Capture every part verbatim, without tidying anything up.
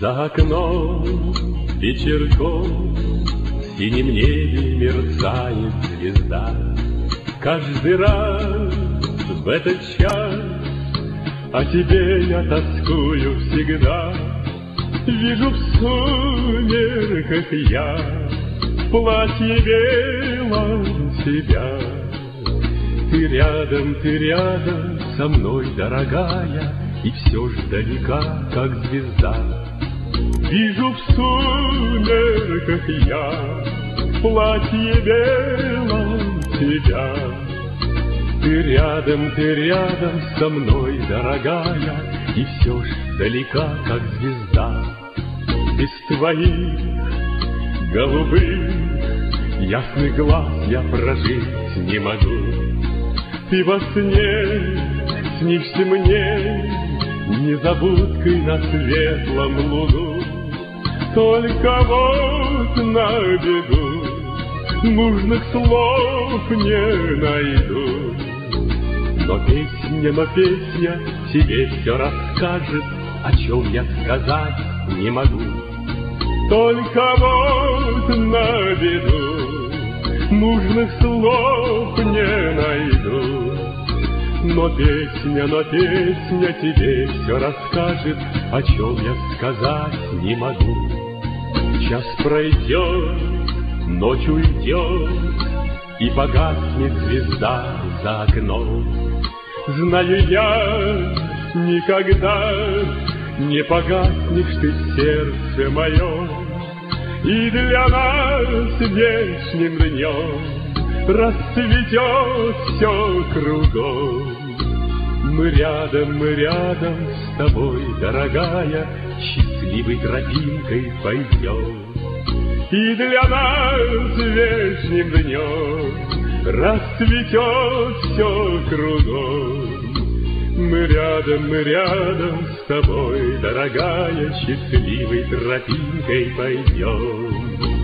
За окном вечерком в синем небе мерцает звезда. Каждый раз в этот час о тебе я тоскую всегда. Вижу в сумерках я в платье белом себя. Ты рядом, ты рядом со мной, дорогая, и все ж далека, как звезда. Вижу в сумерках я в платье белом тебя. Ты рядом, ты рядом со мной, дорогая, и все ж далека, как звезда. Без твоих голубых ясных глаз я прожить не могу. Ты во сне снишься мне незабудкой на светлом лугу. Только вот на беду нужных слов не найду. Но песня, но песня тебе все расскажет, о чем я сказать не могу. Только вот на беду нужных слов не найду. Но песня, но песня тебе все расскажет, о чем я сказать не могу. Час пройдет, ночь уйдет, и погаснет звезда за окном. Знаю я, никогда не погаснешь ты в сердце моем. И для нас вечным днем расцветет все кругом. Мы рядом, мы рядом с тобой, дорогая, счастливой тропинкой пойдем. И для нас вечным днем расцветет все кругом. Мы рядом, мы рядом с тобой, дорогая, счастливой тропинкой пойдем.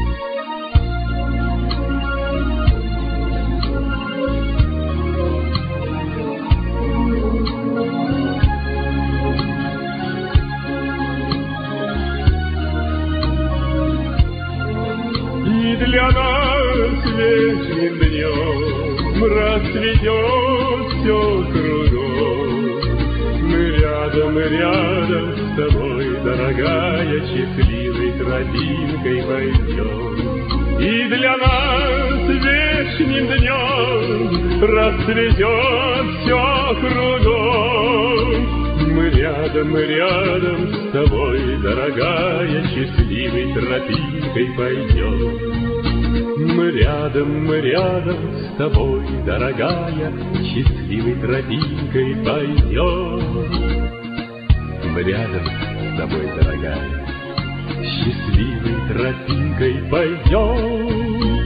И для нас вечным днем расцветет все кругом. Мы рядом, мы рядом с тобой, дорогая, счастливой тропинкой пойдем. И для нас вечным днем расцветет все кругом. Мы рядом, мы рядом с тобой, дорогая, счастливой тропинкой пойдем. Мы рядом, мы рядом с тобой, дорогая, счастливой тропинкой пойдем. Мы рядом с тобой, дорогая, счастливой тропинкой пойдем.